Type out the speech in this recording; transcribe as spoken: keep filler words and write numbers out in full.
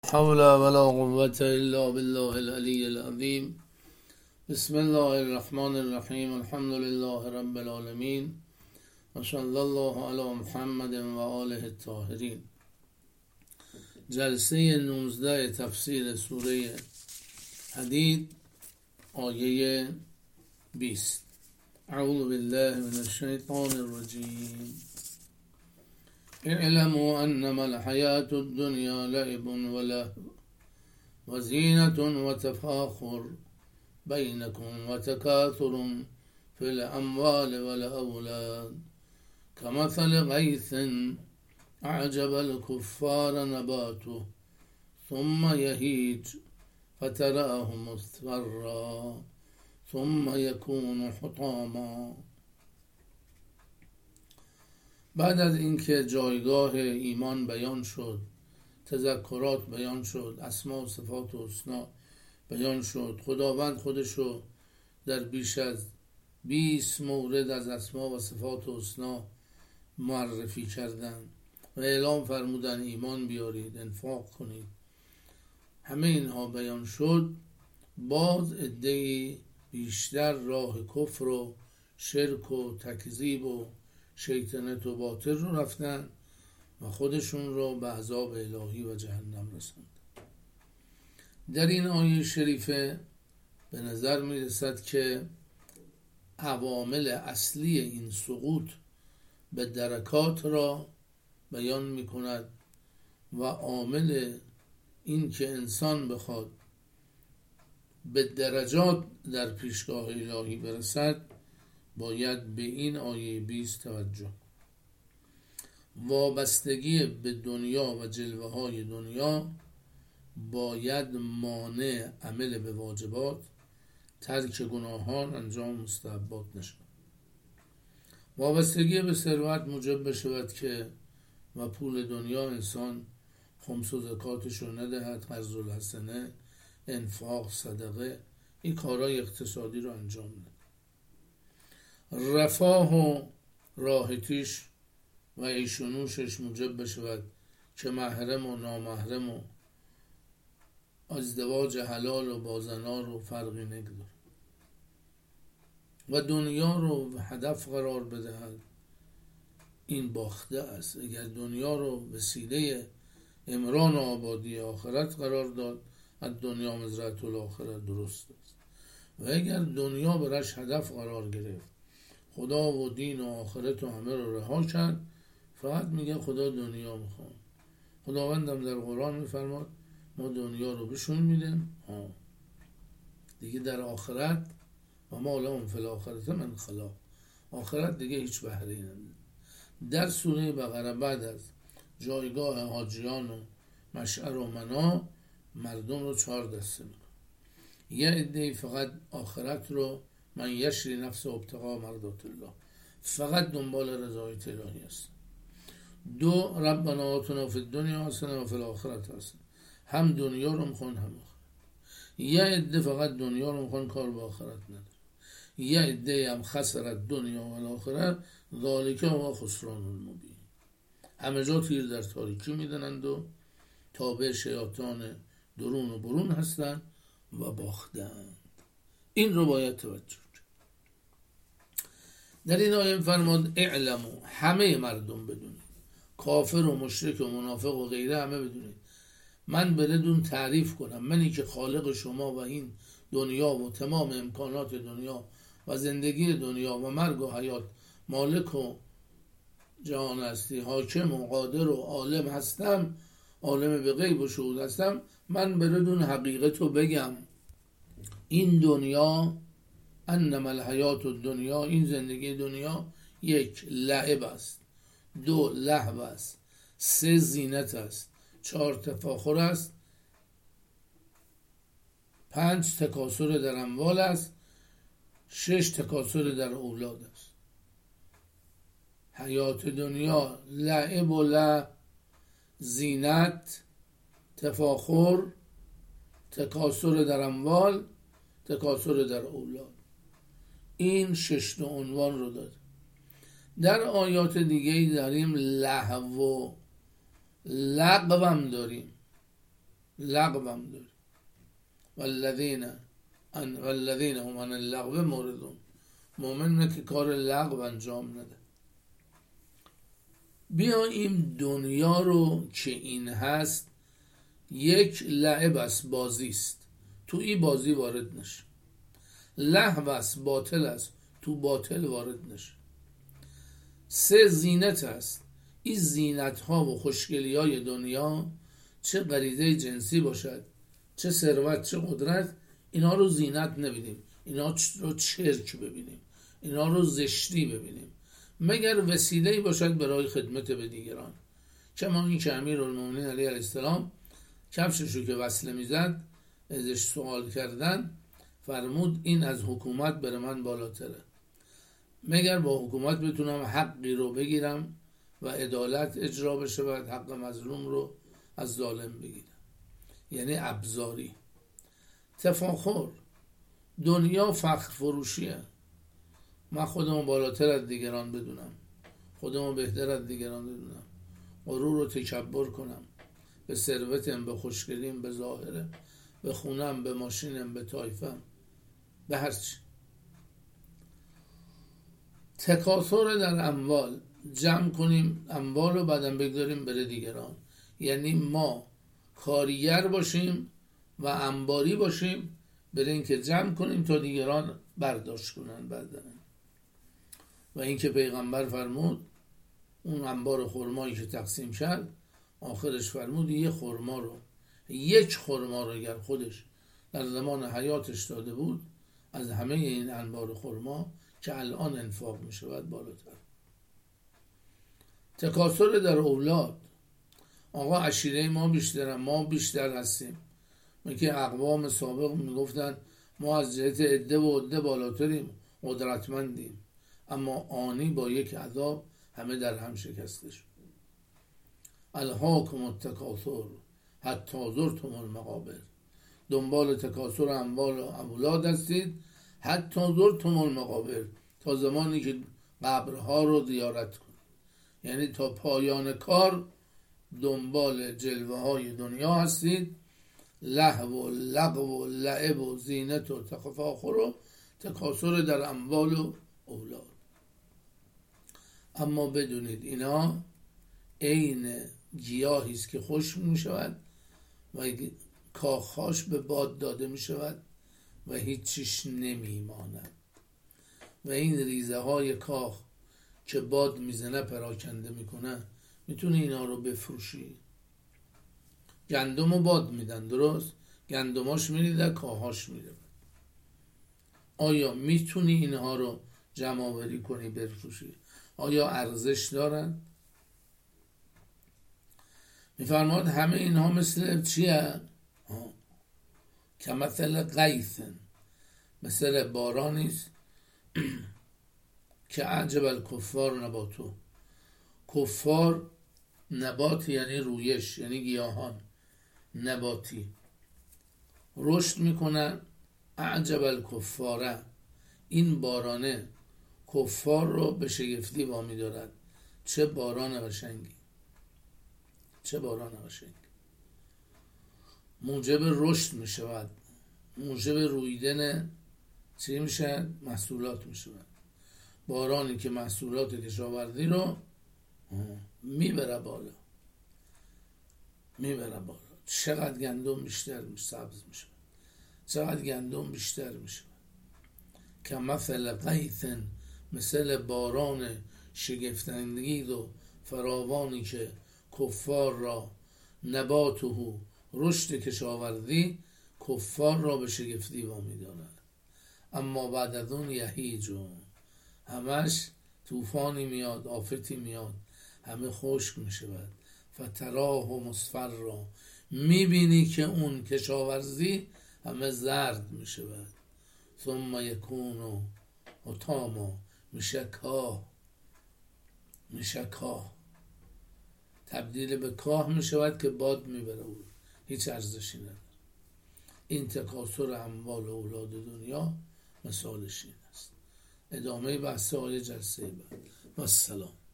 حول ولا قوة إلا بالله العلي العظيم. بسم الله الرحمن الرحیم. الحمد لله رب العالمین و صلی الله علی محمد و آله الطاهرین. جلسه نوزده تفسیر سوره حدید، آیه بیست. اعوذ بالله من الشیطان الرجیم. اعلموا انما الحیاة الدنیا لعب و لهو و زینة و تفاخر بینکم و تکاثر فی الاموال والاولاد كمثل غیث اعجب الكفار نباته ثم یهیج فتراه مصفرا ثم یکون حطاما. بعد از اینکه جایگاه ایمان بیان شد، تذکرات بیان شد، اسما و صفات و حسنا بیان شد، خداوند خودشو در بیش از بیست مورد از اسما و صفات و حسنا معرفی کردن و اعلام فرمودن ایمان بیارید، انفاق کنید. همه اینها بیان شد. باز عده‌ای بیشتر راه کفر و شرک و تکذیب و شیطنت و باطل رو رفتن و خودشون رو به عذاب الهی و جهنم رسوندن. در این آیه شریفه به نظر می رسد که عوامل اصلی این سقوط به درکات را بیان می کند و عامل این که انسان بخواد به درجات در پیشگاه الهی برسد باید به این آیه بیست توجه. وابستگی به دنیا و جلوه های دنیا باید مانع عمل به واجبات، ترک گناهان، انجام مستحبات نشود. وابستگی به ثروت موجب بشود که و پول دنیا انسان خمس و زکاتش رو ندهد، قرض الحسنه، انفاق، صدقه، این کارهای اقتصادی رو انجام ندهد. رفاه و راحتیش و عیش و نوشش موجب بشود که محرم و نامحرم و ازدواج حلال و با زنا رو فرقی نگذاره و دنیا رو هدف قرار بدهد. این باخته است. اگر دنیا رو وسیله عمران و آبادی آخرت قرار داد، از دنیا مزرعة الاخرت درست است. و اگر دنیا برش هدف قرار گرفت، خدا و دین و آخرت و همه رو رها کرد، فقط میگه خدا دنیا میخوام. خداوندم در قرآن میفرماد ما دنیا رو بهشون میدیم، ها دیگه در آخرت و ما لهم فی الاخرة من خلاق، آخرت دیگه هیچ بهره ای نداره. در سوره بقره بعد از جایگاه حاجیان و مشعر و منا مردم رو چهار دسته میکنه. یه عده فقط آخرت رو، من یشری نفس و ابتغاء مرضات الله، فقط دنبال رضایت الهی است. دو، ربنا آتنا فی الدنیا حسنه و فی الاخره حسنه، هم دنیا رو میخوان هم آخرت. یه عده فقط دنیا رو میخوان، کار به آخرت نداره. یه عده هم خسرت دنیا و الاخره ذالک و خسران المبین، همه جا تیر در تاریکی میدنند و تابع شیاطان درون و برون هستند و باختند. این رو باید توجه. در این آیه فرمود اعلموا، همه مردم بدونید، کافر و مشرک و منافق و غیره همه بدونید. من بدون تعریف کنم، منی که خالق شما و این دنیا و تمام امکانات دنیا و زندگی دنیا و مرگ و حیات، مالک و جهان هستی، حاکم و قادر و عالم هستم، عالم به غیب و شهود هستم. من بدون حقیقت رو بگم، این دنیا، انما الحیات الدنیا، این زندگی دنیا، یک لعب است، دو لهو است، سه زینت است، چهار تفاخر است، پنج تکاثر در اموال است، شش تکاثر در اولاد است. حیات دنیا لعب و لهو، زینت، تفاخر، تکاثر در اموال، تکاثر در اولاد. این شش عنوان رو داد. در آیات دیگه داریم لهو و لغو هم داریم. لغو هم داری. والذین ان والذین هم عن اللغو معرضون. مومن نه که کار لغو انجام نده. بیاییم دنیا رو که این هست یک لعب است، بازی است، تو این بازی وارد نشه. لهو است، باطل است، تو باطل وارد نشه. سه زینت است. این زینت ها و خوشگلی های دنیا، چه غریزه جنسی باشد، چه ثروت، چه قدرت، اینا رو زینت نبینیم، اینا رو چرک ببینیم، اینا رو زشتی ببینیم، مگر وسیله‌ای باشد برای خدمت به دیگران. کما این که امیرالمومنین علیه السلام کفششو که وصله میزد ازش سوال کردن، فرمود این از حکومت بر من بالاتره. مگر با حکومت بتونم حقی رو بگیرم و عدالت اجرا بشه و حق مظلوم رو از ظالم بگیرم. یعنی ابزاری. تفاخر، دنیا فخر فروشیه. من خودمو بالاتر از دیگران بدونم، خودمو بهتر از دیگران بدونم، غرور و تکبر کنم، به ثروتم، به خوشگلیم، به ظاهرم، به خونم، به ماشینم، به طایفم، به هرچی. تکاثر در اموال، جمع کنیم اموال رو بعدم بگذاریم بره دیگران. یعنی ما کارگر باشیم و انباری باشیم، برای اینکه جمع کنیم تا دیگران برداشت کنن بعدن. و اینکه پیغمبر فرمود اون انبار خرمایی که تقسیم شد، آخرش فرمود یه خرما رو یک خرما رو اگر خودش در زمان حیاتش داده بود، از همه این انبار خرما که الان انفاق می شود بالاتر. تکاثر در اولاد، آقا عشیره ما بیشتر، ما بیشتر هستیم. میگه اقوام سابق میگفتن ما از جهت عده و عده بالاتریم، قدرتمندیم، اما آنی با یک عذاب همه در هم شکسته شد. الهاکم التکاثر حتی زرتم المقابر. دنبال تکاثر اموال و اولاد هستید حتی زرتم المقابر، تا زمانی که قبرها رو زیارت کنید. یعنی تا پایان کار دنبال جلوه های دنیا هستید. لهو و لغو و لعب و زینت و تفاخر و تکاثر در اموال و اولاد. اما بدونید اینا عین گیاهی است که خشک می شود و کاخهاش به باد داده می شود و هیچیش نمی ماند. و این ریزه های کاخ که باد میزنه پراکنده میکنه، میتونه اینا رو بفروشی. گندم رو باد میدن، درست؟ گندماش میریده، کاهاش میره. آیا میتونی اینها رو جمع آوری کنی بفروشی؟ آیا ارزش دارن؟ میفرماد همه اینها مثل چیه؟ که مثل غیثن، مثل بارانیست که عجب الکفار نباتو. کفار نبات یعنی رویش، یعنی گیاهان نباتی رشد میکنن. عجب الکفاره، این بارانه کفار رو به شگفتی وامی دارد. چه باران قشنگی، چه باران قشنگی. موجب رشد میشود، موجب رویدن چی میشه؟ محصولات میشود. بارانی که محصولات کشاورزی رو میبره بالا، میبره بالا. چقدر گندم بیشتر میشه، سبز میشه، چقدر گندم بیشتر میشه. که مثل غیثن، مثل باران شگفت‌انگیز و فراوانی که کفار را نباته، رشد کشاورزی کفار را به شگفتی وامی دارد. اما بعد از اون یهیجون، همش طوفانی میاد، آفتی میاد، همه خشک میشود. فتراه و مصفر را، میبینی که اون کشاورزی همه زرد میشود. ثم یکون و حطاما، میشه کاه، میشه کاه، تبدیل به کاه میشود که باد میبره اون، هیچ ارزشی نداره. این تکاثر اموال و اولاد دنیا مثالش این است. ادامه بحث های جلسه بعد. و السلام.